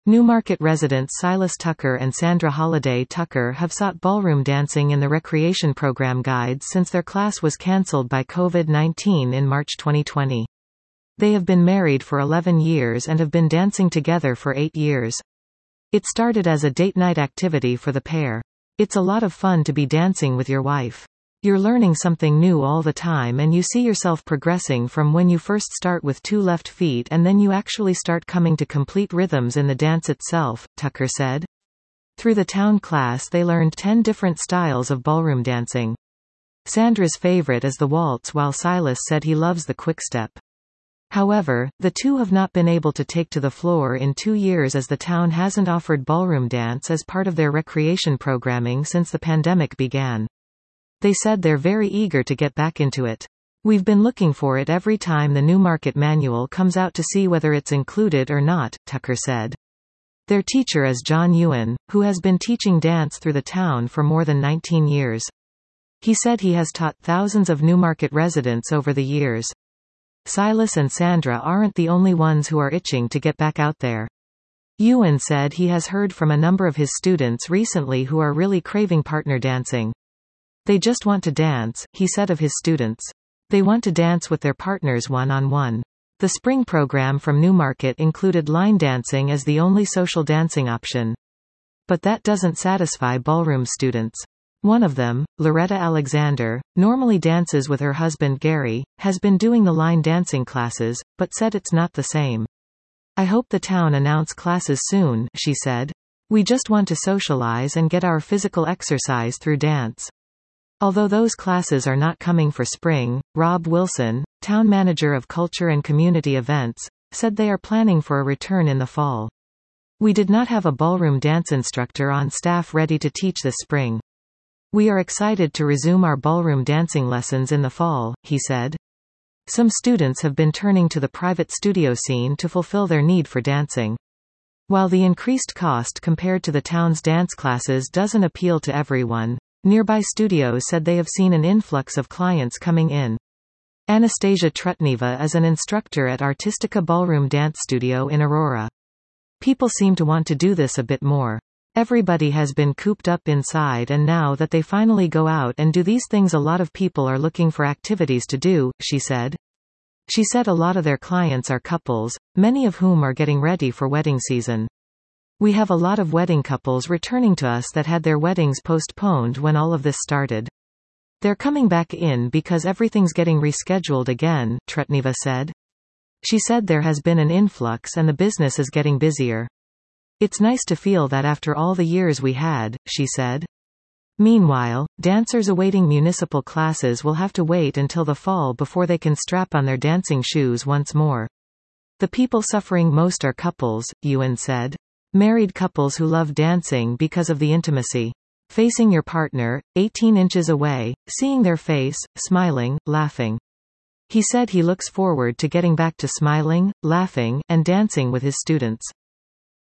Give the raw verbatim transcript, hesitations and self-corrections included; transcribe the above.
Newmarket residents Silas Tucker and Sandra Holliday Tucker have sought ballroom dancing in the recreation program guides since their class was cancelled by COVID nineteen in March twenty twenty. They have been married for eleven years and have been dancing together for eight years. It started as a date night activity for the pair. It's a lot of fun to be dancing with your wife. You're learning something new all the time and you see yourself progressing from when you first start with two left feet and then you actually start coming to complete rhythms in the dance itself, Tucker said. Through the town class they learned ten different styles of ballroom dancing. Sandra's favorite is the waltz while Silas said he loves the quickstep. However, the two have not been able to take to the floor in two years as the town hasn't offered ballroom dance as part of their recreation programming since the pandemic began. They said they're very eager to get back into it. We've been looking for it every time the Newmarket manual comes out to see whether it's included or not, Tucker said. Their teacher is John Ewan, who has been teaching dance through the town for more than nineteen years. He said he has taught thousands of Newmarket residents over the years. Silas and Sandra aren't the only ones who are itching to get back out there. Ewan said he has heard from a number of his students recently who are really craving partner dancing. They just want to dance, he said of his students. They want to dance with their partners one-on-one. The spring program from Newmarket included line dancing as the only social dancing option. But that doesn't satisfy ballroom students. One of them, Loretta Alexander, normally dances with her husband Gary, has been doing the line dancing classes, but said it's not the same. I hope the town announce classes soon, she said. We just want to socialize and get our physical exercise through dance. Although those classes are not coming for spring, Rob Wilson, town manager of culture and community events, said they are planning for a return in the fall. We did not have a ballroom dance instructor on staff ready to teach this spring. We are excited to resume our ballroom dancing lessons in the fall, he said. Some students have been turning to the private studio scene to fulfill their need for dancing. While the increased cost compared to the town's dance classes doesn't appeal to everyone, nearby studios said they have seen an influx of clients coming in. Anastasia Trutneva is an instructor at Artistica Ballroom Dance Studio in Aurora. People seem to want to do this a bit more. Everybody has been cooped up inside and now that they finally go out and do these things a lot of people are looking for activities to do, she said. She said a lot of their clients are couples, many of whom are getting ready for wedding season. We have a lot of wedding couples returning to us that had their weddings postponed when all of this started. They're coming back in because everything's getting rescheduled again, Trutneva said. She said there has been an influx and the business is getting busier. It's nice to feel that after all the years we had, she said. Meanwhile, dancers awaiting municipal classes will have to wait until the fall before they can strap on their dancing shoes once more. The people suffering most are couples, Ewan said. Married couples who love dancing because of the intimacy. Facing your partner, eighteen inches away, seeing their face, smiling, laughing. He said he looks forward to getting back to smiling, laughing, and dancing with his students.